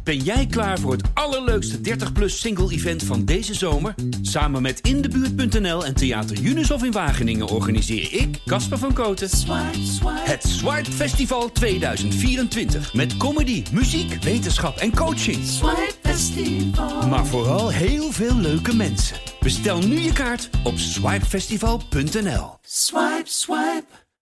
Ben jij klaar voor het allerleukste 30-plus single-event van deze zomer? Samen met Indebuurt.nl en Theater Junushof in Wageningen organiseer ik, Casper van Kooten, het Swipe Festival 2024. Met comedy, muziek, wetenschap en coaching. Swipe Festival. Maar vooral heel veel leuke mensen. Bestel nu je kaart op swipefestival.nl. Swipe, swipe.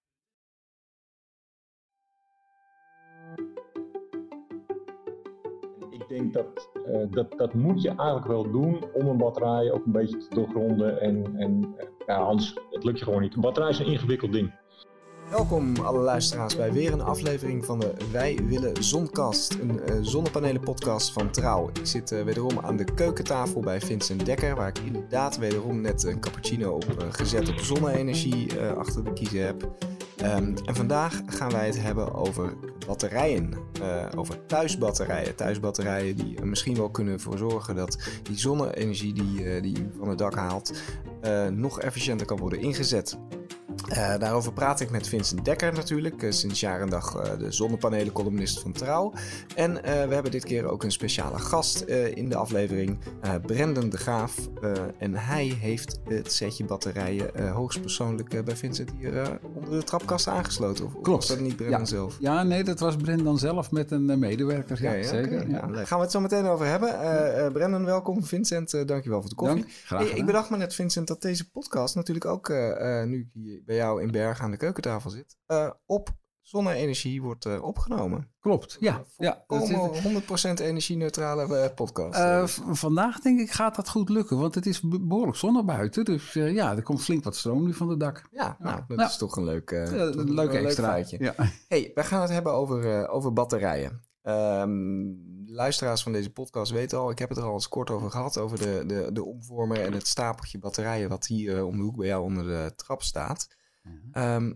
Ik denk dat moet je eigenlijk wel doen om een batterij ook een beetje te doorgronden. Anders het lukt je gewoon niet. Een batterij is een ingewikkeld ding. Welkom alle luisteraars bij weer een aflevering van de Wij Willen Zoncast, een zonnepanelen-podcast van Trouw. Ik zit wederom aan de keukentafel bij Vincent Dekker, waar ik inderdaad wederom net een cappuccino op gezet op zonne-energie achter de kiezen heb. En vandaag gaan wij het hebben over batterijen, over thuisbatterijen. Thuisbatterijen die er misschien wel kunnen voor zorgen dat die zonne-energie die u van het dak haalt nog efficiënter kan worden ingezet. Daarover praat ik met Vincent Dekker natuurlijk, sinds jaar en dag de zonnepanelen-columnist van Trouw. En we hebben dit keer ook een speciale gast in de aflevering, Brendan de Graaf. En hij heeft het setje batterijen hoogstpersoonlijk bij Vincent hier onder de trapkast aangesloten. Of Klopt. Was dat niet Brendan zelf? Ja, nee, dat was Brendan zelf met een medewerker. Ja, zeker. Okay. Ja. Daar gaan we het zo meteen over hebben. Brendan, welkom. Vincent, dankjewel voor de koffie. Graag gedaan. Ik bedacht me net, Vincent, dat deze podcast natuurlijk ook, nu ik hier bij jou in Bergen aan de keukentafel zit, op zonne-energie wordt opgenomen. Klopt, ja. Volkomen 100% energie-neutrale podcast. Vandaag denk ik gaat dat goed lukken, want het is behoorlijk zonnig buiten. Dus er komt flink wat stroom nu van het dak. Ja, dat is toch een leuk extra feitje. Ja. Hey, wij gaan het hebben over batterijen. Luisteraars van deze podcast weten al, ik heb het er al eens kort over gehad, over de omvormer en het stapeltje batterijen wat hier om de hoek bij jou onder de trap staat. Ja.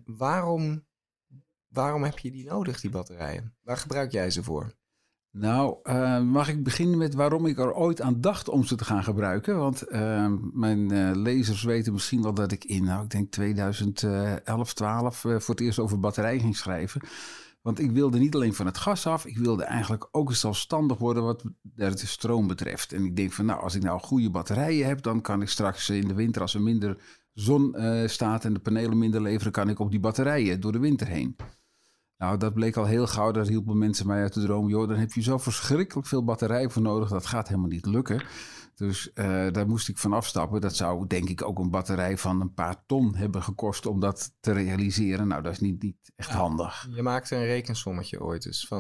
Waarom heb je die nodig, die batterijen? Waar gebruik jij ze voor? Nou, mag ik beginnen met waarom ik er ooit aan dacht om ze te gaan gebruiken? Want mijn lezers weten misschien wel dat ik ik denk 2011, 12 voor het eerst over batterijen ging schrijven. Want ik wilde niet alleen van het gas af, ik wilde eigenlijk ook zelfstandig worden wat de stroom betreft. En ik denk van als ik nou goede batterijen heb, dan kan ik straks in de winter, als er minder zon staat en de panelen minder leveren, kan ik op die batterijen door de winter heen. Nou, dat bleek al heel gauw, daar hielpen mensen mij uit de droom. Joh, dan heb je zo verschrikkelijk veel batterijen voor nodig, dat gaat helemaal niet lukken. Dus daar moest ik van afstappen. Dat zou denk ik ook een batterij van een paar ton hebben gekost om dat te realiseren. Nou, dat is niet echt handig. Je maakte een rekensommetje ooit dus van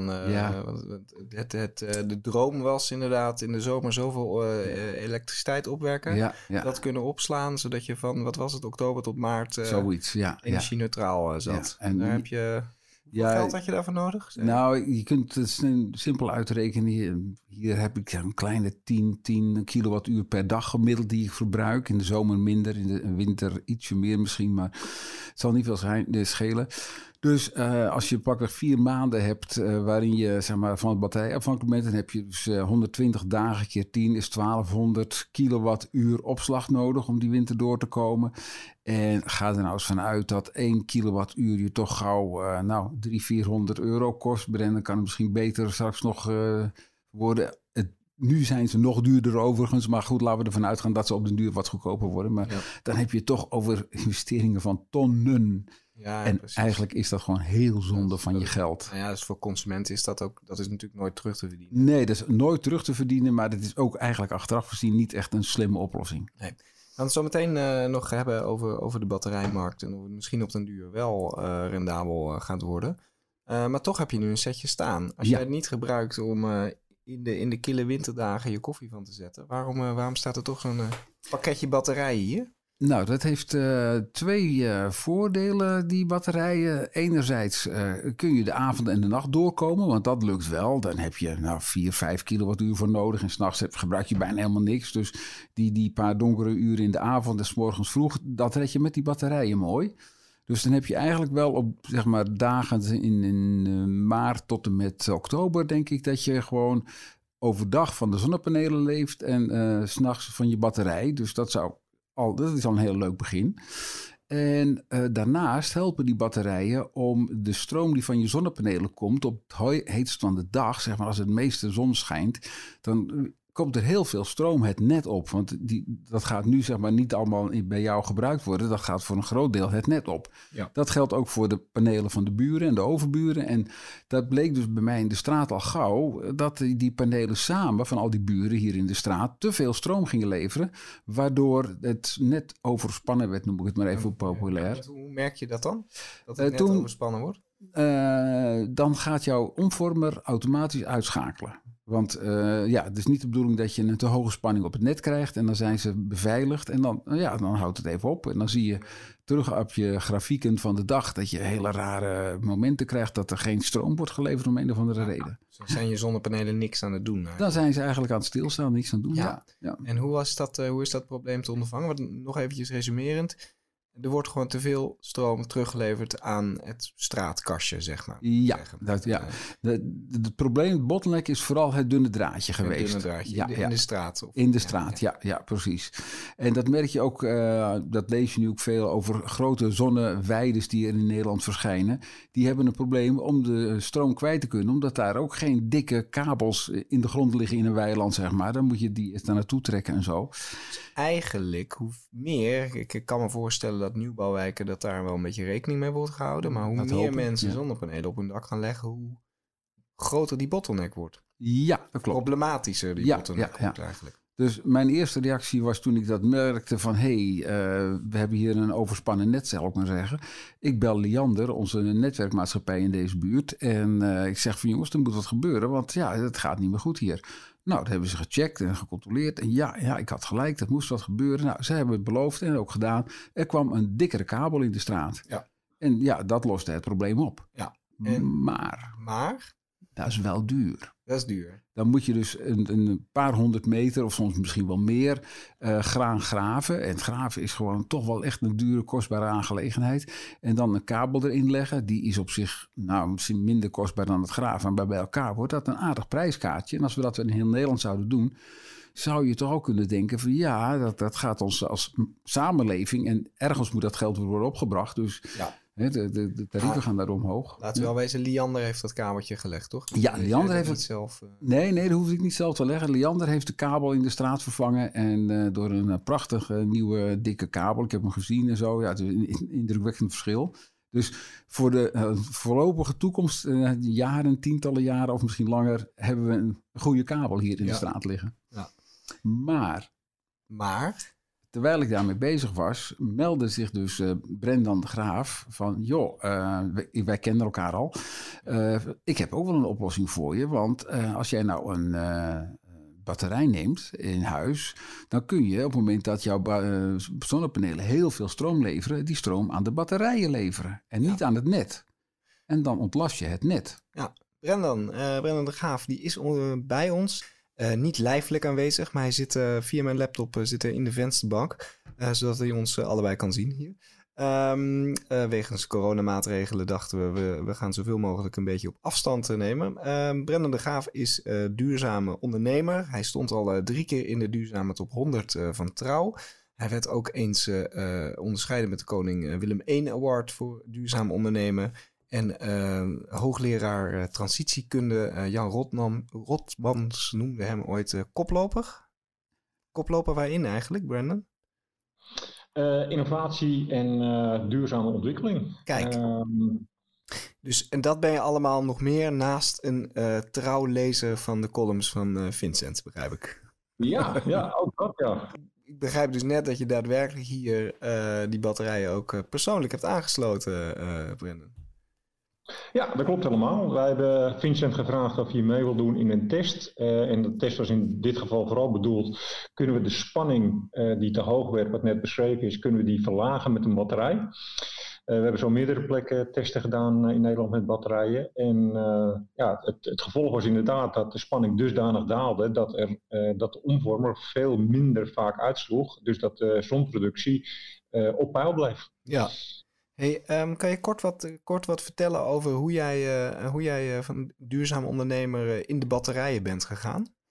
de droom was inderdaad in de zomer zoveel elektriciteit opwekken. Ja. Dat kunnen opslaan, zodat je van, wat was het, oktober tot maart zoiets, energie-neutraal zat. Ja. En daar heb je... Hoeveel geld had je daarvoor nodig? Nou, je kunt het simpel uitrekenen. Hier heb ik een kleine 10 kilowattuur per dag gemiddeld die ik verbruik. In de zomer minder, in de winter ietsje meer misschien, maar het zal niet veel schelen. Dus als je pakweg 4 maanden hebt waarin je van het batterij afhankelijk bent, dan heb je dus 120 dagen keer 10 is 1200 kilowattuur opslag nodig om die winter door te komen. En ga er nou eens vanuit dat 1 kilowattuur je toch gauw 300-400 euro kost. Brendan kan het misschien beter straks nog worden. Nu zijn ze nog duurder overigens, maar goed, laten we ervan uitgaan dat ze op den duur wat goedkoper worden. Maar dan heb je het toch over investeringen van tonnen. Ja, en precies. Eigenlijk is dat gewoon heel zonde van je geld. Nou ja, dus voor consumenten is dat is natuurlijk nooit terug te verdienen. Nee, dat is nooit terug te verdienen, maar dat is ook eigenlijk achteraf gezien niet echt een slimme oplossing. Nee. We gaan het zo meteen nog hebben over de batterijmarkt en of het misschien op den duur wel rendabel gaat worden. Maar toch heb je nu een setje staan. Als jij het niet gebruikt om in de kille winterdagen je koffie van te zetten, waarom staat er toch zo'n pakketje batterijen hier? Nou, dat heeft 2 voordelen, die batterijen. Enerzijds kun je de avond en de nacht doorkomen, want dat lukt wel. Dan heb je 4-5 kilowattuur voor nodig en 's nachts gebruik je bijna helemaal niks. Dus die paar donkere uren in de avond en 's morgens vroeg, dat red je met die batterijen mooi. Dus dan heb je eigenlijk wel op dagen in maart tot en met oktober, denk ik, dat je gewoon overdag van de zonnepanelen leeft en 's nachts van je batterij. Dus dat is al een heel leuk begin. En daarnaast helpen die batterijen om de stroom die van je zonnepanelen komt op het heetst van de dag, zeg maar als het meeste zon schijnt, dan komt er heel veel stroom het net op. Want dat gaat nu zeg maar niet allemaal bij jou gebruikt worden. Dat gaat voor een groot deel het net op. Ja. Dat geldt ook voor de panelen van de buren en de overburen. En dat bleek dus bij mij in de straat al gauw, dat die panelen samen van al die buren hier in de straat te veel stroom gingen leveren. Waardoor het net overspannen werd, noem ik het maar even populair. Hoe merk je dat dan? Dat het net overspannen wordt? Dan gaat jouw omvormer automatisch uitschakelen. Want het is niet de bedoeling dat je een te hoge spanning op het net krijgt. En dan zijn ze beveiligd. En dan houdt het even op. En dan zie je terug op je grafieken van de dag dat je hele rare momenten krijgt dat er geen stroom wordt geleverd om een of andere reden. Dus zijn je zonnepanelen niks aan het doen? Eigenlijk. Dan zijn ze eigenlijk aan het stilstaan, niks aan het doen. Ja. En hoe is dat probleem te ondervangen? Want nog eventjes resumerend. Er wordt gewoon te veel stroom teruggeleverd aan het straatkastje, zeg maar. Het probleem, het bottleneck, is vooral het dunne draadje geweest. Het dunne draadje, in de straat. In de straat, ja, precies. En dat merk je ook, dat lees je nu ook veel over grote zonneweides die er in Nederland verschijnen. Die hebben een probleem om de stroom kwijt te kunnen, omdat daar ook geen dikke kabels in de grond liggen in een weiland, zeg maar. Dan moet je die daar naartoe trekken en zo. Dus eigenlijk, hoe meer, ik kan me voorstellen dat nieuwbouwwijken dat daar wel een beetje rekening mee wordt gehouden. Maar hoe meer mensen zonnepanelen op hun dak gaan leggen, hoe groter die bottleneck wordt. Ja, dat klopt. Problematischer die bottleneck wordt eigenlijk. Dus mijn eerste reactie was toen ik dat merkte van we hebben hier een overspannen net, zal ik maar zeggen. Ik bel Liander, onze netwerkmaatschappij in deze buurt. En ik zeg van jongens, er moet wat gebeuren, want het gaat niet meer goed hier. Nou, dat hebben ze gecheckt en gecontroleerd. En ja, ik had gelijk, er moest wat gebeuren. Nou, ze hebben het beloofd en ook gedaan. Er kwam een dikkere kabel in de straat. Ja. En dat loste het probleem op. Ja. Maar? Dat is wel duur. Dat is duur. Dan moet je dus een paar 100 meter of soms misschien wel meer graan graven. En het graven is gewoon toch wel echt een dure, kostbare aangelegenheid. En dan een kabel erin leggen. Die is op zich misschien minder kostbaar dan het graven. Maar bij elkaar wordt dat een aardig prijskaartje. En als we dat in heel Nederland zouden doen, zou je toch ook kunnen denken van dat gaat ons als samenleving. En ergens moet dat geld worden opgebracht. Dus de tarieven gaan daar omhoog. Laten we wel wezen, Liander heeft dat kabeltje gelegd, toch? Ja, Liander heeft het zelf. Nee, dat hoef ik niet zelf te leggen. Liander heeft de kabel in de straat vervangen. En door een prachtige nieuwe dikke kabel. Ik heb hem gezien en zo. Ja, het is een indrukwekkend verschil. Dus voor de voorlopige toekomst, tientallen jaren of misschien langer, hebben we een goede kabel hier in de straat liggen. Ja. Maar? Terwijl ik daarmee bezig was, meldde zich dus Brendan de Graaf van, wij kennen elkaar al. Ik heb ook wel een oplossing voor je, want als jij nou een batterij neemt in huis, dan kun je op het moment dat jouw zonnepanelen heel veel stroom leveren, die stroom aan de batterijen leveren en niet aan het net. En dan ontlast je het net. Ja, Brendan de Graaf, die is bij ons. Niet lijfelijk aanwezig, maar hij zit via mijn laptop in de vensterbank. Zodat hij ons allebei kan zien hier. Wegens coronamaatregelen dachten we gaan zoveel mogelijk een beetje op afstand nemen. Brendan de Graaf is duurzame ondernemer. Hij stond al 3 keer in de duurzame top 100 van Trouw. Hij werd ook eens onderscheiden met de Koning Willem I Award voor duurzaam ondernemen. En hoogleraar transitiekunde Jan Rotmans noemde hem ooit koploper. Koploper waarin eigenlijk, Brendan? Innovatie en duurzame ontwikkeling. Kijk. En dat ben je allemaal nog meer naast een trouw lezer van de columns van Vincent, begrijp ik. Ja, ook dat, ja. Ik begrijp dus net dat je daadwerkelijk hier die batterijen ook persoonlijk hebt aangesloten, Brendan. Ja, dat klopt helemaal. Wij hebben Vincent gevraagd of hij mee wil doen in een test. En de test was in dit geval vooral bedoeld, kunnen we de spanning die te hoog werd, wat net beschreven is, kunnen we die verlagen met een batterij. We hebben zo meerdere plekken testen gedaan in Nederland met batterijen. En het gevolg was inderdaad dat de spanning dusdanig daalde dat de omvormer veel minder vaak uitsloeg. Dus dat de zonproductie op peil bleef. Ja. Hey, kan je kort wat vertellen over hoe jij van duurzaam ondernemer in de batterijen bent gegaan?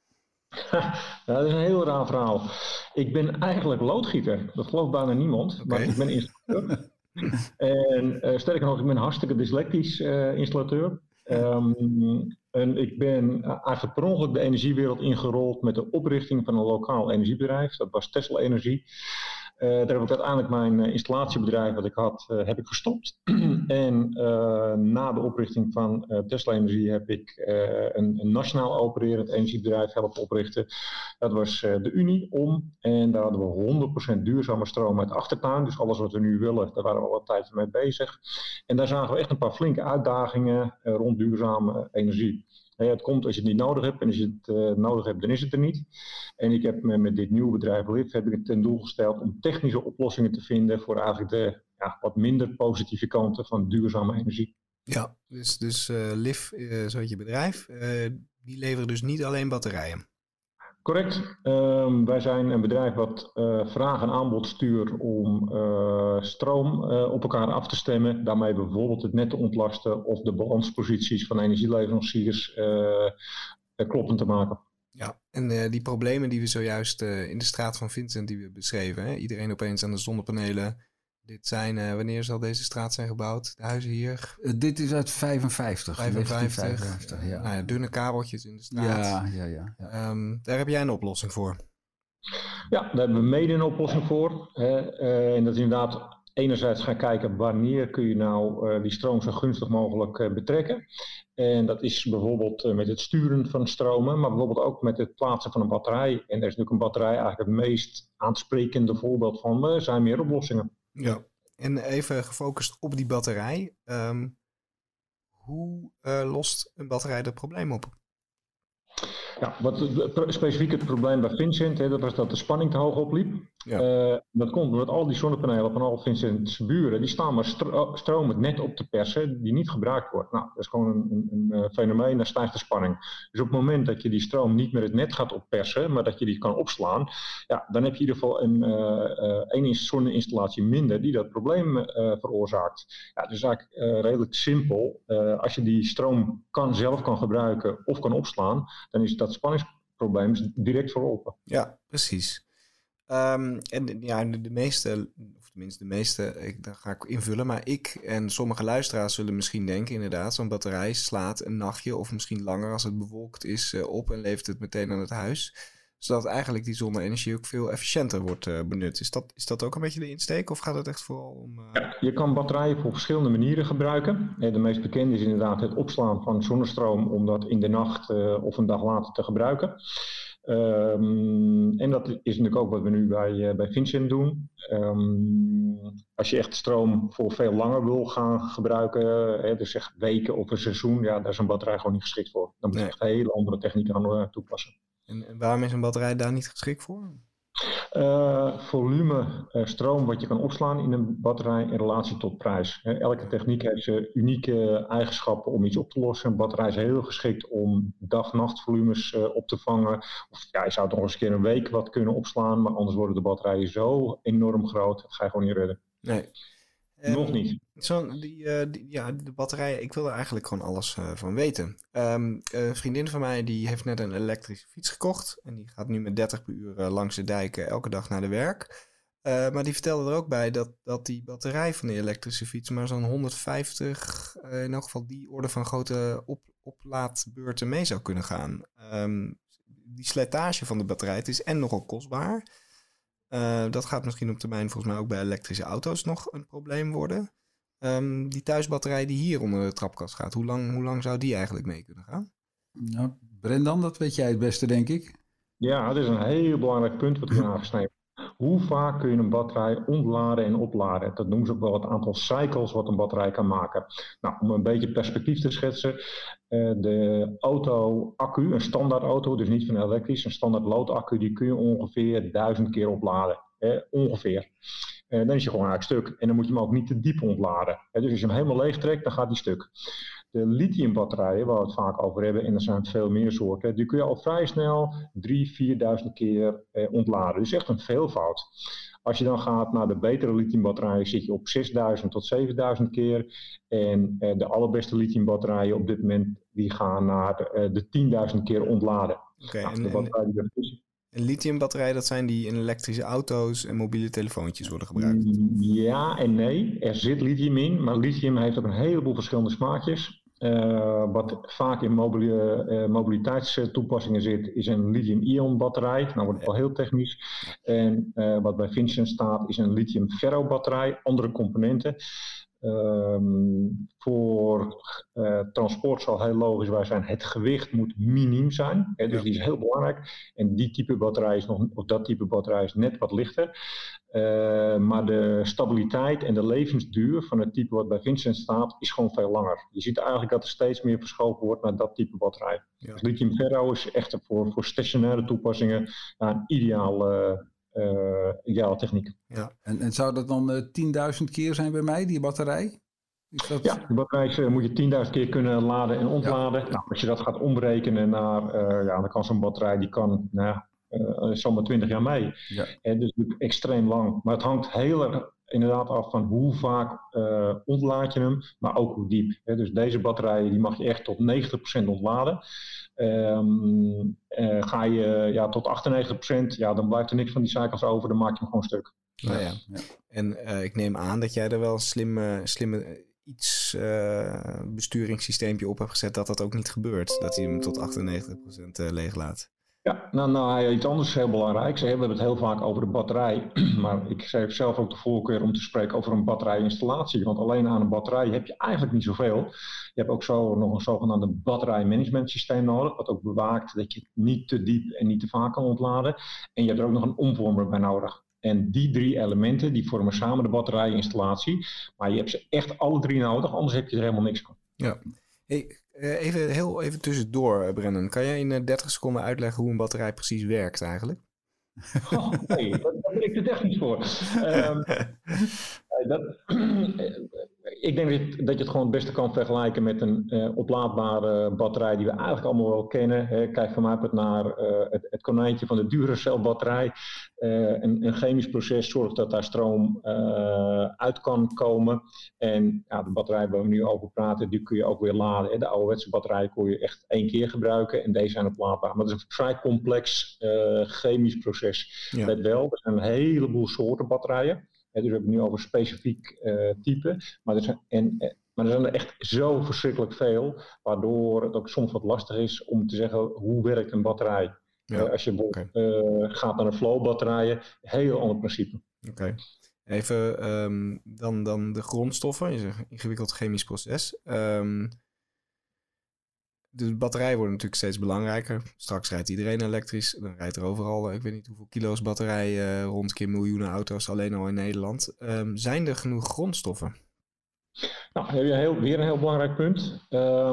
Dat is een heel raar verhaal. Ik ben eigenlijk loodgieter. Dat gelooft bijna niemand. Maar ik ben installateur. En sterker nog, ik ben hartstikke dyslectisch installateur. En ik ben eigenlijk per ongeluk de energiewereld ingerold met de oprichting van een lokaal energiebedrijf. Dat was Tesla Energie. Daar heb ik uiteindelijk mijn installatiebedrijf wat ik had, heb ik gestopt. En na de oprichting van Tesla Energie heb ik een nationaal opererend energiebedrijf helpen oprichten. Dat was de Unie en daar hadden we 100% duurzame stroom uit de achtertuin. Dus alles wat we nu willen, daar waren we al wat tijd mee bezig. En daar zagen we echt een paar flinke uitdagingen rond duurzame energie. Het komt als je het niet nodig hebt en als je het nodig hebt, dan is het er niet. En ik heb met dit nieuwe bedrijf LIF heb ik het ten doel gesteld om technische oplossingen te vinden voor eigenlijk de wat minder positieve kanten van duurzame energie. Ja, dus LIF, zo heet je bedrijf, die leveren dus niet alleen batterijen. Correct. Wij zijn een bedrijf wat vraag en aanbod stuurt om stroom op elkaar af te stemmen. Daarmee bijvoorbeeld het net te ontlasten of de balansposities van energieleveranciers kloppend te maken. Ja, en die problemen die we zojuist in de straat van Vincent die we beschreven. Hè? Iedereen opeens aan de zonnepanelen. Dit zijn, wanneer zal deze straat zijn gebouwd? De huizen hier? Dit is uit 55. 55. Ja. Nou ja, dunne kabeltjes in de straat. Ja. Daar heb jij een oplossing voor. Ja, daar hebben we mede een oplossing voor. En dat is inderdaad enerzijds gaan kijken wanneer kun je nou die stroom zo gunstig mogelijk betrekken. En dat is bijvoorbeeld met het sturen van stromen, maar bijvoorbeeld ook met het plaatsen van een batterij. En daar is natuurlijk een batterij eigenlijk het meest aansprekende voorbeeld van. Er zijn meer oplossingen. Ja, en even gefocust op die batterij. Hoe lost een batterij dat probleem op? Ja, wat specifiek het probleem bij Vincent, dat was dat de spanning te hoog opliep. Ja. Dat komt omdat al die zonnepanelen van al Vincent's buren, die staan maar stroom het net op te persen die niet gebruikt wordt. Nou, dat is gewoon een fenomeen, daar stijgt de spanning. Dus op het moment dat je die stroom niet meer het net gaat oppersen, maar dat je die kan opslaan, ja, dan heb je in ieder geval één zonneinstallatie minder die dat probleem veroorzaakt. Ja, dus eigenlijk redelijk simpel. Als je die stroom zelf kan gebruiken of kan opslaan, dan is dat spanningsprobleem direct verholpen. Ja, precies. En ja, de meeste, of tenminste de meeste, daar ga ik invullen, maar ik en sommige luisteraars zullen misschien denken inderdaad, zo'n batterij slaat een nachtje of misschien langer als het bewolkt is op en levert het meteen aan het huis. Zodat eigenlijk die zonne-energie ook veel efficiënter wordt benut. Is dat ook een beetje de insteek of gaat het echt vooral om... Ja, je kan batterijen op verschillende manieren gebruiken. De meest bekende is inderdaad het opslaan van zonnestroom om dat in de nacht of een dag later te gebruiken. En dat is natuurlijk ook wat we nu bij Vincent doen. Als je echt stroom voor veel langer wil gaan gebruiken, dus zeg weken of een seizoen, ja, daar is een batterij gewoon niet geschikt voor. Dan moet je echt hele andere technieken aan toepassen. En waarom is een batterij daar niet geschikt voor? Volume stroom wat je kan opslaan in een batterij in relatie tot prijs. Elke techniek heeft zijn unieke eigenschappen om iets op te lossen. Een batterij is heel geschikt om dag-nachtvolumes op te vangen. Of ja, je zou toch eens een keer een week wat kunnen opslaan, maar anders worden de batterijen zo enorm groot, dat ga je gewoon niet redden. Nee. Nog niet. De batterijen, ik wil er eigenlijk gewoon alles van weten. Een vriendin van mij die heeft net een elektrische fiets gekocht. En die gaat nu met 30 per uur langs de dijk elke dag naar de werk. Maar die vertelde er ook bij dat die batterij van die elektrische fiets maar zo'n 150, in elk geval die orde van grote oplaadbeurten mee zou kunnen gaan. Die slijtage van de batterij, het is en nogal kostbaar. Dat gaat misschien op termijn volgens mij ook bij elektrische auto's nog een probleem worden. Die thuisbatterij die hier onder de trapkast gaat, hoe lang zou die eigenlijk mee kunnen gaan? Nou, Brendan, dat weet jij het beste, denk ik. Ja, dat is een heel belangrijk punt wat we aangesneden. Hoe vaak kun je een batterij ontladen en opladen? Dat noemen ze ook wel het aantal cycles wat een batterij kan maken. Nou, om een beetje perspectief te schetsen. De auto-accu, een standaard auto, dus niet van elektrisch, een standaard loodaccu, die kun je ongeveer 1000 keer opladen. Ongeveer. Dan is je gewoon eigenlijk stuk. En dan moet je hem ook niet te diep ontladen. Dus als je hem helemaal leeg trekt, dan gaat hij stuk. De lithiumbatterijen, waar we het vaak over hebben, en er zijn veel meer soorten, die kun je al vrij snel 3.000-4.000 keer ontladen. Dus echt een veelvoud. Als je dan gaat naar de betere lithiumbatterijen, zit je op 6000 tot 7000 keer. En de allerbeste lithiumbatterijen op dit moment, die gaan naar de 10.000 keer ontladen. En lithiumbatterijen, dat zijn die in elektrische auto's en mobiele telefoontjes worden gebruikt? Ja en nee. Er zit lithium in, maar lithium heeft ook een heleboel verschillende smaakjes. Wat vaak in mobiliteitstoepassingen zit, is een lithium-ion batterij. Nou wordt het wel heel technisch. En wat bij Vincent staat, is een lithium-ferro batterij, andere componenten. Voor transport zal heel logisch waar zijn. Het gewicht moet miniem zijn. Dus die is heel belangrijk. En die type batterij is dat type batterij is net wat lichter. Maar de stabiliteit en de levensduur van het type wat bij Vincent staat, is gewoon veel langer. Je ziet eigenlijk dat er steeds meer verschoven wordt naar dat type batterij. Ja. Dus lithium ferro is echt voor stationaire toepassingen een ideale techniek. Ja. En zou dat dan 10.000 keer zijn bij mij, die batterij? Is dat... Ja, de batterij moet je 10.000 keer kunnen laden en ontladen. Ja. Nou, als je dat gaat omrekenen naar, dan kan zo'n batterij, die kan zomaar 20 jaar mee. Ja. Dus extreem lang. Maar het hangt heel erg inderdaad af van hoe vaak ontlaad je hem, maar ook hoe diep. Dus deze batterijen die mag je echt tot 90% ontladen. Ga je tot 98%, dan blijft er niks van die cycles over, dan maak je hem gewoon stuk. Ja. En ik neem aan dat jij er wel een slimme besturingssysteempje op hebt gezet dat ook niet gebeurt. Dat hij hem tot 98% leeg laat. Ja, iets anders is heel belangrijk. We hebben het heel vaak over de batterij, maar ik geef zelf ook de voorkeur om te spreken over een batterijinstallatie. Want alleen aan een batterij heb je eigenlijk niet zoveel. Je hebt ook nog een zogenaamde batterijmanagementsysteem nodig, wat ook bewaakt dat je het niet te diep en niet te vaak kan ontladen. En je hebt er ook nog een omvormer bij nodig. En die 3 elementen, die vormen samen de batterijinstallatie. Maar je hebt ze echt alle 3 nodig, anders heb je er helemaal niks van. Ja. Hey, even tussendoor, Brendan. Kan jij in 30 seconden uitleggen hoe een batterij precies werkt eigenlijk? Nee, daar ben ik er echt niet voor. Ik denk dat je het gewoon het beste kan vergelijken met een oplaadbare batterij die we eigenlijk allemaal wel kennen. Kijk van mij naar het konijntje van de Duracell batterij. Een chemisch proces zorgt dat daar stroom uit kan komen. En de batterij waar we nu over praten, die kun je ook weer laden. De ouderwetse batterij kon je echt 1 keer gebruiken en deze zijn oplaadbaar. Maar het is een vrij complex chemisch proces. Ja. Let wel, er zijn een heleboel soorten batterijen. Dus we hebben het nu over specifiek type. Maar er zijn er echt zo verschrikkelijk veel, waardoor het ook soms wat lastig is om te zeggen hoe werkt een batterij. Ja, als je gaat naar een flow batterijen, heel ander principe. Oké. Even dan de grondstoffen. Je zegt ingewikkeld chemisch proces. De batterij wordt natuurlijk steeds belangrijker. Straks rijdt iedereen elektrisch. Dan rijdt er overal, ik weet niet hoeveel kilo's batterij rond, keer miljoenen auto's alleen al in Nederland. Zijn er genoeg grondstoffen? Nou, heb je weer een heel belangrijk punt.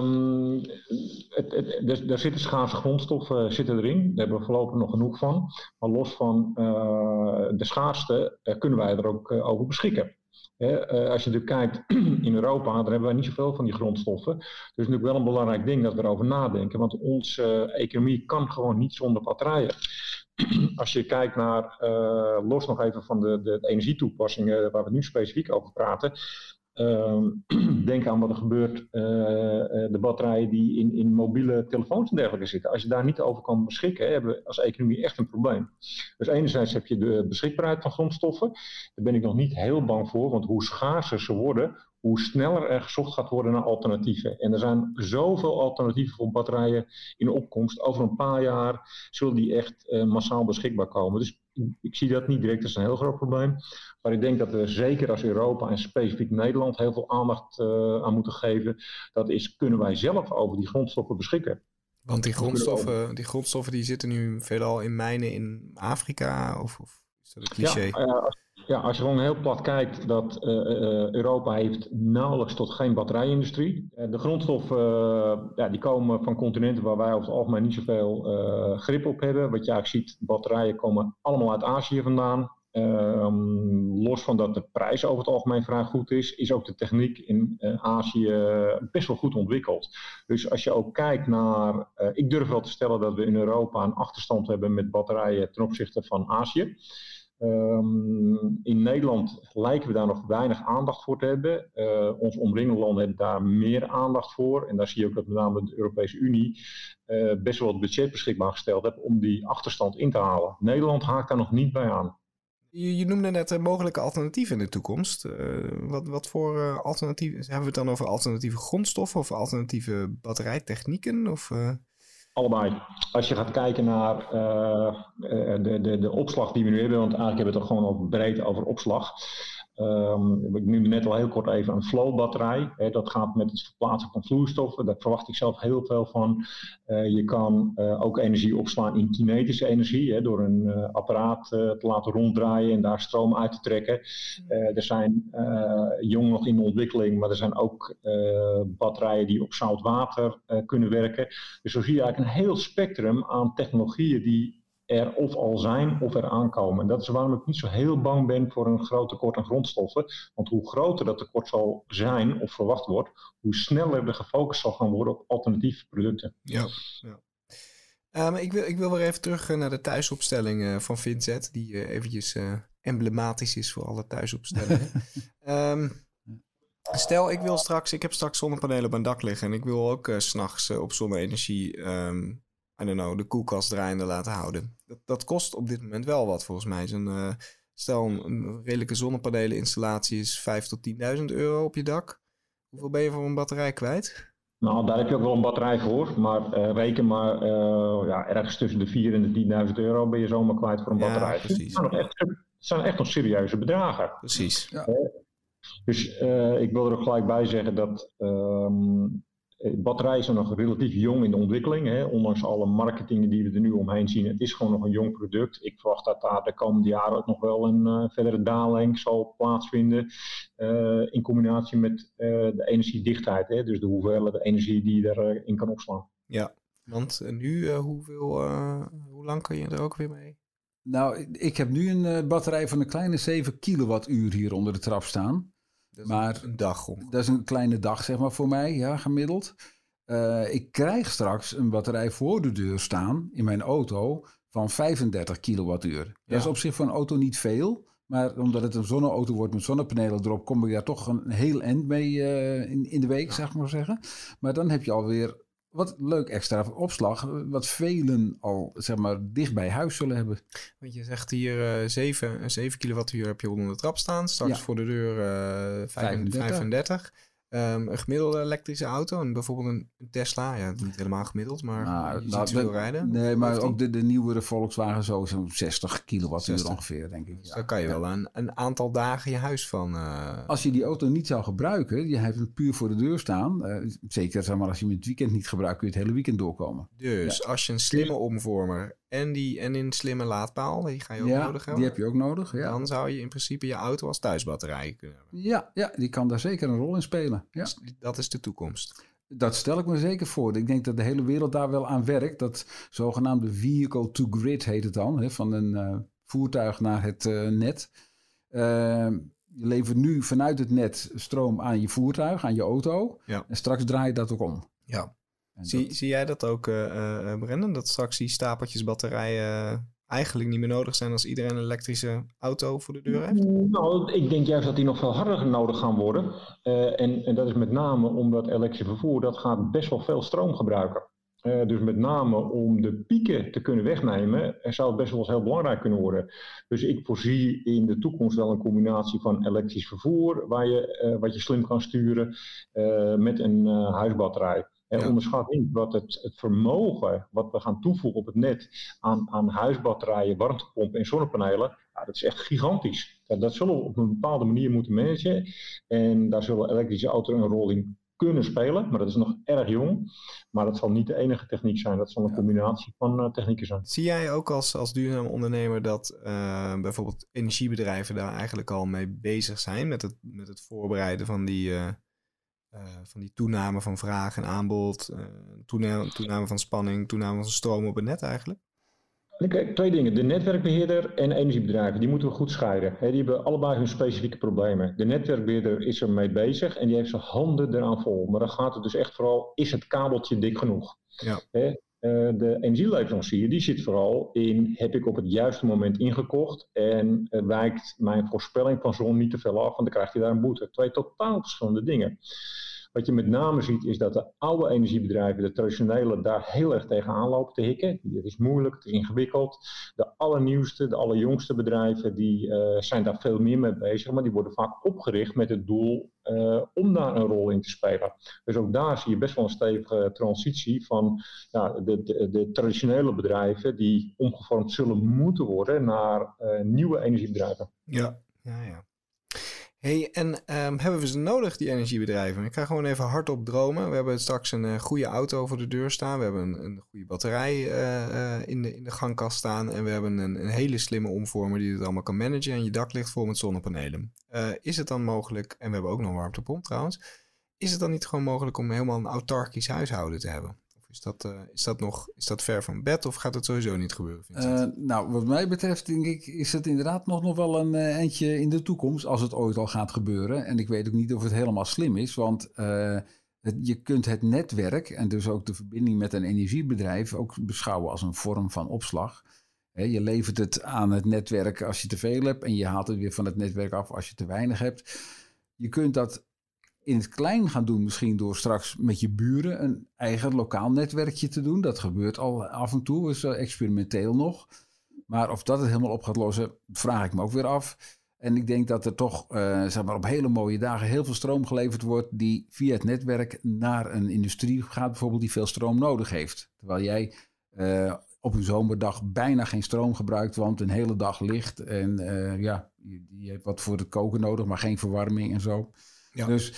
Er zitten schaarse grondstoffen erin. Daar hebben we voorlopig nog genoeg van. Maar los van de schaarste kunnen wij er ook over beschikken. Als je natuurlijk kijkt in Europa, dan hebben wij niet zoveel van die grondstoffen. Dus het is natuurlijk wel een belangrijk ding dat we erover nadenken. Want onze economie kan gewoon niet zonder batterijen. Als je kijkt naar, los nog even van de energietoepassingen waar we nu specifiek over praten. Denk aan wat er gebeurt, de batterijen die in mobiele telefoons en dergelijke zitten. Als je daar niet over kan beschikken, hebben we als economie echt een probleem. Dus enerzijds heb je de beschikbaarheid van grondstoffen. Daar ben ik nog niet heel bang voor, want hoe schaarser ze worden, hoe sneller er gezocht gaat worden naar alternatieven. En er zijn zoveel alternatieven voor batterijen in opkomst. Over een paar jaar zullen die echt massaal beschikbaar komen. Dus ik zie dat niet direct als een heel groot probleem. Maar ik denk dat we zeker als Europa en specifiek Nederland heel veel aandacht aan moeten geven. Dat is, kunnen wij zelf over die grondstoffen beschikken? Want die grondstoffen die zitten nu veelal in mijnen in Afrika? Of is dat een cliché? Als je gewoon heel plat kijkt, dat Europa heeft nauwelijks tot geen batterijindustrie. De grondstoffen die komen van continenten waar wij over het algemeen niet zoveel grip op hebben. Wat je eigenlijk ziet, batterijen komen allemaal uit Azië vandaan. Los van dat de prijs over het algemeen vrij goed is ook de techniek in Azië best wel goed ontwikkeld. Dus als je ook kijkt naar, ik durf wel te stellen dat we in Europa een achterstand hebben met batterijen ten opzichte van Azië. In Nederland lijken we daar nog weinig aandacht voor te hebben. Onze omringende landen hebben daar meer aandacht voor. En daar zie je ook dat met name de Europese Unie best wel het budget beschikbaar gesteld heeft om die achterstand in te halen. Nederland haakt daar nog niet bij aan. Je noemde net mogelijke alternatieven in de toekomst. Wat voor alternatieven? Hebben we het dan over alternatieve grondstoffen of alternatieve batterijtechnieken? Allebei. Als je gaat kijken naar de opslag die we nu hebben, want eigenlijk hebben we het er gewoon al breed over opslag. Ik noemde net al heel kort even een flow-batterij. Dat gaat met het verplaatsen van vloeistoffen. Daar verwacht ik zelf heel veel van. Je kan ook energie opslaan in kinetische energie. Door een apparaat te laten ronddraaien en daar stroom uit te trekken. Er zijn jong nog in de ontwikkeling, maar er zijn ook batterijen die op zout water kunnen werken. Dus zo zie je eigenlijk een heel spectrum aan technologieën die er of al zijn of er aankomen. En dat is waarom ik niet zo heel bang ben voor een groot tekort aan grondstoffen. Want hoe groter dat tekort zal zijn of verwacht wordt, hoe sneller er gefocust zal gaan worden op alternatieve producten. Ja. Ik wil weer even terug naar de thuisopstelling van Vincent, die eventjes emblematisch is voor alle thuisopstellingen. Stel, ik heb straks zonnepanelen op mijn dak liggen en ik wil ook 's nachts op zonne-energie de koelkast draaiende laten houden. Dat kost op dit moment wel wat volgens mij. Stel een redelijke zonnepaneleninstallatie is 5.000 tot 10.000 euro op je dak. Hoeveel ben je voor een batterij kwijt? Nou, daar heb je ook wel een batterij voor. Maar reken maar ergens tussen de 4.000 en de 10.000 euro ben je zomaar kwijt voor een batterij. Precies. Het zijn echt nog serieuze bedragen. Precies. Ja. Dus ik wil er ook gelijk bij zeggen dat batterijen zijn nog relatief jong in de ontwikkeling. Ondanks alle marketing die we er nu omheen zien. Het is gewoon nog een jong product. Ik verwacht dat daar de komende jaren ook nog wel een verdere daling zal plaatsvinden. In combinatie met de energiedichtheid. Dus de hoeveelheid energie die je erin kan opslaan. Ja, want nu hoe lang kun je er ook weer mee? Nou, ik heb nu een batterij van een kleine 7 kilowattuur hier onder de trap staan. Dat is een dag ongeveer. Dat is een kleine dag, zeg maar, voor mij, ja, gemiddeld. Ik krijg straks een batterij voor de deur staan in mijn auto van 35 kilowattuur. Ja. Dat is op zich voor een auto niet veel. Maar omdat het een zonneauto wordt met zonnepanelen erop, kom ik daar toch een heel eind mee in de week, zeg maar zeggen. Maar dan heb je alweer wat leuk extra opslag, wat velen al, zeg maar, dicht bij huis zullen hebben. Want je zegt hier 7 kilowattuur heb je onder de trap staan. Straks voor de deur 35. Een gemiddelde elektrische auto en bijvoorbeeld een Tesla. Ja, niet helemaal gemiddeld, maar je ziet veel rijden. Nee, maar ook de nieuwere Volkswagen zo'n 60 kilowattuur ongeveer, denk ik. Dus daar kan je wel een aantal dagen je huis van... Als je die auto niet zou gebruiken, je hebt het puur voor de deur staan. Zeker, zeg maar, als je hem het weekend niet gebruikt, kun je het hele weekend doorkomen. Dus als je een slimme omvormer en een slimme laadpaal, die ga je ook nodig hebben. Die heb je ook nodig, ja. Dan zou je in principe je auto als thuisbatterij kunnen hebben. Ja, die kan daar zeker een rol in spelen. Ja. Dat is de toekomst. Dat stel ik me zeker voor. Ik denk dat de hele wereld daar wel aan werkt. Dat zogenaamde vehicle to grid heet het dan. Van een voertuig naar het net. Je levert nu vanuit het net stroom aan je voertuig, aan je auto. Ja. En straks draai je dat ook om. Ja. Zie jij dat ook, Brendan? Dat straks die stapeltjes batterijen eigenlijk niet meer nodig zijn als iedereen een elektrische auto voor de deur heeft? Nou, ik denk juist dat die nog veel harder nodig gaan worden. En dat is met name omdat elektrische vervoer, dat gaat best wel veel stroom gebruiken. Dus met name om de pieken te kunnen wegnemen, zou het best wel eens heel belangrijk kunnen worden. Dus ik voorzie in de toekomst wel een combinatie van elektrisch vervoer, wat je slim kan sturen, met een huisbatterij. Onderschat niet wat het vermogen wat we gaan toevoegen op het net aan huisbatterijen, warmtepompen en zonnepanelen, dat is echt gigantisch. Dat zullen we op een bepaalde manier moeten managen. En daar zullen elektrische auto's een rol in kunnen spelen, maar dat is nog erg jong. Maar dat zal niet de enige techniek zijn. Dat zal een combinatie van technieken zijn. Zie jij ook als duurzaam ondernemer dat bijvoorbeeld energiebedrijven daar eigenlijk al mee bezig zijn met het voorbereiden van die toename van vraag en aanbod, toename van spanning, toename van stroom op het net eigenlijk? Kijk, 2 dingen. De netwerkbeheerder en energiebedrijven, die moeten we goed scheiden. Die hebben allebei hun specifieke problemen. De netwerkbeheerder is ermee bezig en die heeft zijn handen eraan vol. Maar dan gaat het dus echt vooral, is het kabeltje dik genoeg? Ja. de energieleverancier die zit vooral in, heb ik op het juiste moment ingekocht en wijkt mijn voorspelling van zon niet te veel af, want dan krijgt hij daar een boete. 2 totaal verschillende dingen. Wat je met name ziet is dat de oude energiebedrijven, de traditionele, daar heel erg tegenaan lopen te hikken. Het is moeilijk, het is ingewikkeld. De allernieuwste, de allerjongste bedrijven die zijn daar veel meer mee bezig, maar die worden vaak opgericht met het doel om daar een rol in te spelen. Dus ook daar zie je best wel een stevige transitie van de traditionele bedrijven die omgevormd zullen moeten worden naar nieuwe energiebedrijven. Ja. Hey, en hebben we ze nodig, die energiebedrijven? Ik ga gewoon even hardop dromen. We hebben straks een goede auto voor de deur staan. We hebben een goede batterij in de gangkast staan. En we hebben een hele slimme omvormer die het allemaal kan managen. En je dak ligt vol met zonnepanelen. Is het dan mogelijk, en we hebben ook nog een warmtepomp trouwens. Is het dan niet gewoon mogelijk om helemaal een autarkisch huishouden te hebben? Is dat ver van bed of gaat het sowieso niet gebeuren? Nou, wat mij betreft denk ik is het inderdaad nog wel een eindje in de toekomst als het ooit al gaat gebeuren. En ik weet ook niet of het helemaal slim is, want je kunt het netwerk en dus ook de verbinding met een energiebedrijf ook beschouwen als een vorm van opslag. Je levert het aan het netwerk als je te veel hebt en je haalt het weer van het netwerk af als je te weinig hebt. Je kunt dat in het klein gaan doen, misschien door straks met je buren een eigen lokaal netwerkje te doen. Dat gebeurt al af en toe, is experimenteel nog. Maar of dat het helemaal op gaat lossen, vraag ik me ook weer af. En ik denk dat er toch zeg maar op hele mooie dagen heel veel stroom geleverd wordt die via het netwerk naar een industrie gaat, bijvoorbeeld die veel stroom nodig heeft. Terwijl jij op een zomerdag bijna geen stroom gebruikt, want een hele dag licht en je hebt wat voor het koken nodig, maar geen verwarming en zo. Ja. Dus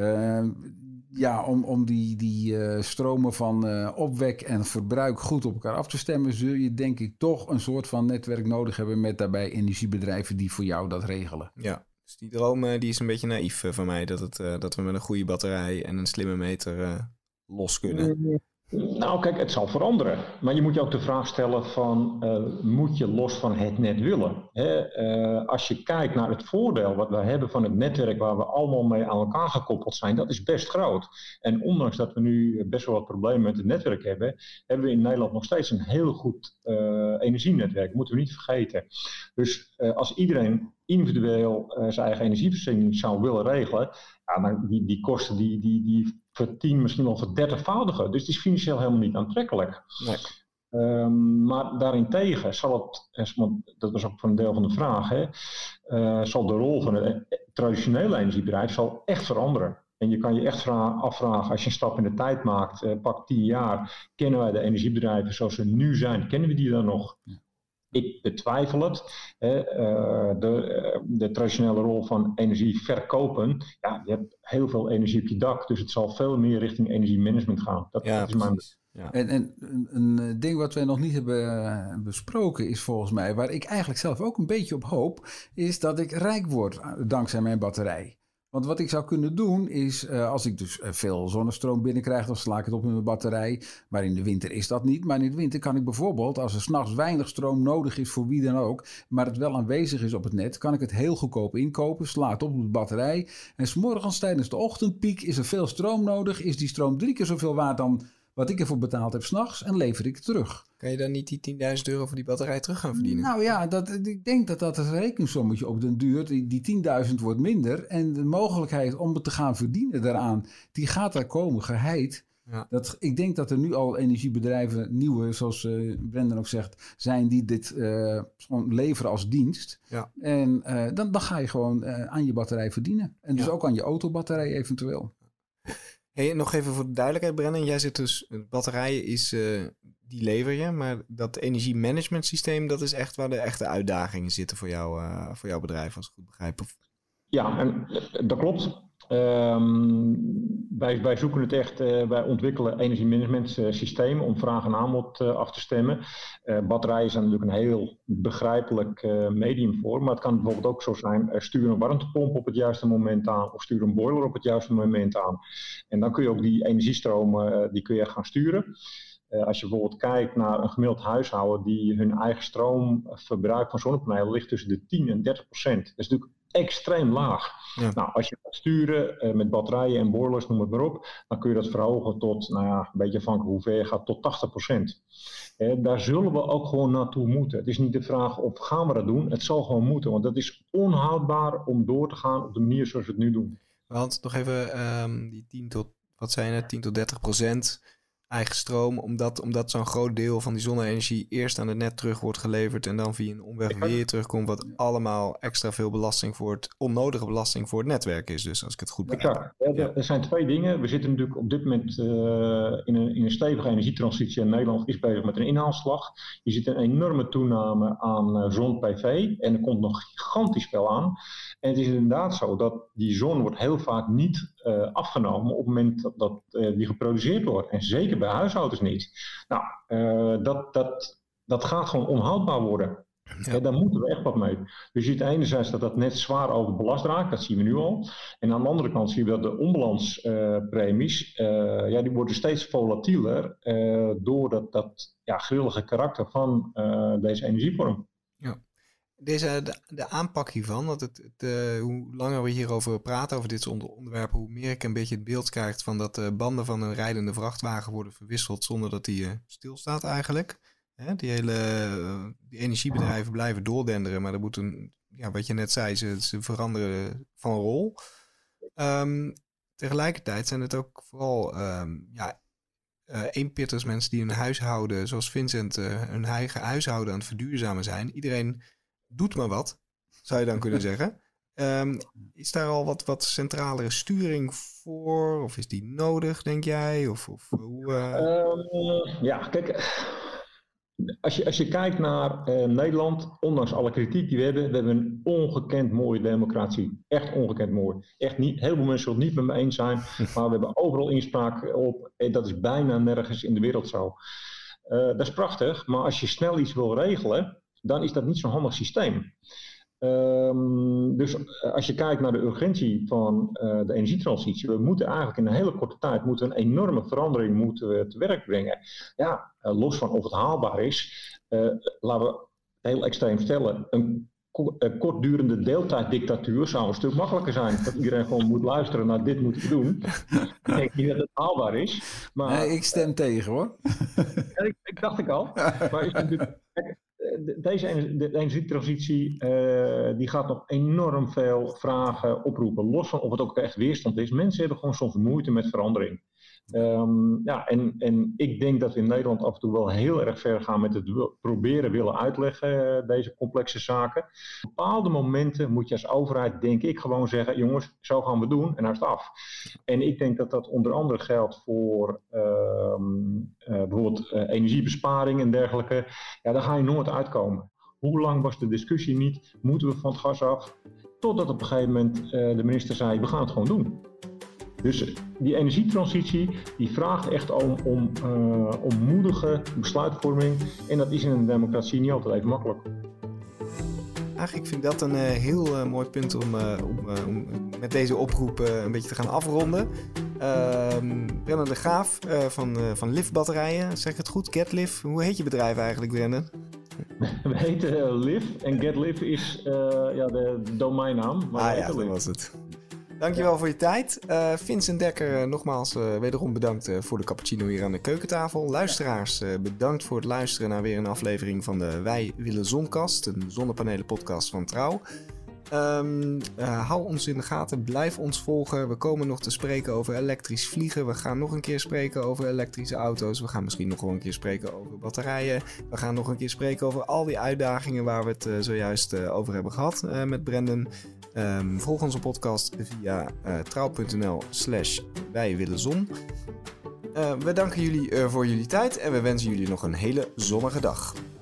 om die stromen van opwek en verbruik goed op elkaar af te stemmen, zul je denk ik toch een soort van netwerk nodig hebben met daarbij energiebedrijven die voor jou dat regelen. Ja, dus die droom die is een beetje naïef van mij, dat we met een goede batterij en een slimme meter los kunnen. Nou kijk, het zal veranderen. Maar je moet je ook de vraag stellen van, moet je los van het net willen? Als je kijkt naar het voordeel wat we hebben van het netwerk waar we allemaal mee aan elkaar gekoppeld zijn, dat is best groot. En ondanks dat we nu best wel wat problemen met het netwerk hebben, hebben we in Nederland nog steeds een heel goed energienetwerk. Dat moeten we niet vergeten. Dus als iedereen individueel zijn eigen energievoorziening zou willen regelen, dan die kosten die voor misschien wel voor 30-voudigen. Dus het is financieel helemaal niet aantrekkelijk. Nee. Maar daarentegen zal het, dat was ook een deel van de vraag, zal de rol van het traditionele energiebedrijf zal echt veranderen. En je kan je echt afvragen, als je een stap in de tijd maakt, pak 10 jaar, kennen wij de energiebedrijven zoals ze nu zijn, kennen we die dan nog? Ja. Ik betwijfel het. De traditionele rol van energie verkopen. Ja, je hebt heel veel energie op je dak. Dus het zal veel meer richting energiemanagement gaan. Dat is mijn... Ja. En een ding wat wij nog niet hebben besproken is volgens mij, waar ik eigenlijk zelf ook een beetje op hoop, is dat ik rijk word dankzij mijn batterij. Want wat ik zou kunnen doen is, als ik dus veel zonnestroom binnenkrijg, dan sla ik het op met mijn batterij. Maar in de winter is dat niet. Maar in de winter kan ik bijvoorbeeld, als er 's nachts weinig stroom nodig is voor wie dan ook, maar het wel aanwezig is op het net, kan ik het heel goedkoop inkopen, sla het op de batterij. En 's morgens tijdens de ochtendpiek is er veel stroom nodig, is die stroom 3 keer zoveel waard dan wat ik ervoor betaald heb 's nachts en lever ik het terug. Kan je dan niet die €10.000 voor die batterij terug gaan verdienen? Nou ja, ik denk dat een rekensommetje op den duur, die 10.000 wordt minder. En de mogelijkheid om het te gaan verdienen daaraan, die gaat daar komen, geheid. Ja. Ik denk dat er nu al energiebedrijven, nieuwe, zoals Brendan ook zegt, zijn die dit gewoon leveren als dienst. Ja. En dan ga je gewoon aan je batterij verdienen. En dus ook aan je autobatterij eventueel. Hey, nog even voor de duidelijkheid, Brennan. Jij zit dus, batterijen die lever je, maar dat energiemanagement systeem, dat is echt waar de echte uitdagingen zitten voor jouw bedrijf, als ik goed begrijp. Ja, en dat klopt. Wij zoeken het echt, wij ontwikkelen energiemanagement systemen om vraag en aanbod af te stemmen. Batterijen zijn natuurlijk een heel begrijpelijk medium voor, maar het kan bijvoorbeeld ook zo zijn, stuur een warmtepomp op het juiste moment aan of stuur een boiler op het juiste moment aan. En dan kun je ook die energiestromen, die kun je gaan sturen. Als je bijvoorbeeld kijkt naar een gemiddeld huishouden die hun eigen stroomverbruik van zonnepanelen ligt tussen de 10% en 30%. Dat is natuurlijk extreem laag. Ja. Nou, als je gaat sturen met batterijen en boilers, noem het maar op, dan kun je dat verhogen tot, een beetje afhankelijk hoe ver je gaat, tot 80%. Daar zullen we ook gewoon naartoe moeten. Het is niet de vraag of gaan we dat doen, het zal gewoon moeten, want dat is onhoudbaar om door te gaan op de manier zoals we het nu doen. Want nog even die 10 tot 30% eigen stroom, omdat zo'n groot deel van die zonne-energie eerst aan het net terug wordt geleverd en dan via een omweg weer terugkomt, wat allemaal extra veel onnodige belasting voor het netwerk is. Dus als ik het goed begrijp. Exact. Er zijn twee dingen. We zitten natuurlijk op dit moment in een stevige energietransitie en Nederland is bezig met een inhaalslag. Je ziet een enorme toename aan zon-PV en er komt nog gigantisch veel aan. En het is inderdaad zo dat die zon wordt heel vaak niet afgenomen op het moment dat die geproduceerd wordt. En zeker bij huishoudens niet. Nou, dat gaat gewoon onhoudbaar worden. Ja. Daar moeten we echt wat mee. Dus je ziet enerzijds dat net zwaar overbelast raakt, dat zien we nu al. En aan de andere kant zien we dat de onbalanspremies, die worden steeds volatieler door dat grillige karakter van deze energievorm. Ja. De aanpak hiervan, hoe langer we hierover praten, over dit soort onderwerpen, hoe meer ik een beetje het beeld krijg van dat de banden van een rijdende vrachtwagen worden verwisseld zonder dat die stilstaat eigenlijk. Die energiebedrijven blijven doordenderen, maar er moet wat je net zei, ze veranderen van rol. Tegelijkertijd zijn het ook vooral eenpitters, mensen die hun huishouden, zoals Vincent, hun eigen huishouden aan het verduurzamen zijn. Iedereen doet maar wat, zou je dan kunnen zeggen. Is daar al wat centralere sturing voor? Of is die nodig, denk jij? Kijk, als je kijkt naar Nederland, ondanks alle kritiek die we hebben een ongekend mooie democratie. Echt ongekend mooi. Echt niet, heel veel mensen zullen het niet met me eens zijn, maar we hebben overal inspraak op. En dat is bijna nergens in de wereld zo. Dat is prachtig, maar als je snel iets wil regelen, dan is dat niet zo'n handig systeem. Dus als je kijkt naar de urgentie van de energietransitie, we moeten eigenlijk in een hele korte tijd een enorme verandering te werk brengen. Ja, los van of het haalbaar is, laten we heel extreem stellen, een kortdurende deeltijddictatuur zou een stuk makkelijker zijn. Dat iedereen gewoon moet luisteren naar dit moeten we doen. Ik denk niet dat het haalbaar is. Maar, nee, ik stem tegen hoor. Ik dacht ik al. Maar is natuurlijk... De energietransitie die gaat nog enorm veel vragen oproepen. Los van of het ook echt weerstand is. Mensen hebben gewoon soms moeite met verandering. En ik denk dat we in Nederland af en toe wel heel erg ver gaan met het proberen willen uitleggen, deze complexe zaken. Op bepaalde momenten moet je als overheid, denk ik, gewoon zeggen, jongens, zo gaan we doen en nou is het af. En ik denk dat dat onder andere geldt voor bijvoorbeeld energiebesparing en dergelijke. Ja, daar ga je nooit uitkomen. Hoe lang was de discussie niet? Moeten we van het gas af? Totdat op een gegeven moment de minister zei, we gaan het gewoon doen. Dus die energietransitie die vraagt echt om moedige besluitvorming. En dat is in een democratie niet altijd even makkelijk. Eigenlijk vind ik dat een heel mooi punt om met deze oproep een beetje te gaan afronden. Brendan de Graaf van LIF Batterijen, zeg ik het goed? GetLIF. Hoe heet je bedrijf eigenlijk, Brendan? We heten LIF en GetLIF is de domeinnaam. Maar dat was het. Dankjewel voor je tijd. Vincent Dekker, nogmaals wederom bedankt voor de cappuccino hier aan de keukentafel. Luisteraars, bedankt voor het luisteren naar weer een aflevering van de Wij Willen Zonkast, een zonnepanelen-podcast van Trouw. Hou ons in de gaten, blijf ons volgen. We komen nog te spreken over elektrisch vliegen. We gaan nog een keer spreken over elektrische auto's. We gaan misschien nog wel een keer spreken over batterijen. We gaan nog een keer spreken over al die uitdagingen waar we het zojuist over hebben gehad met Brendan. Volg onze podcast via trouw.nl/wijwillenzon. We danken jullie voor jullie tijd en we wensen jullie nog een hele zonnige dag.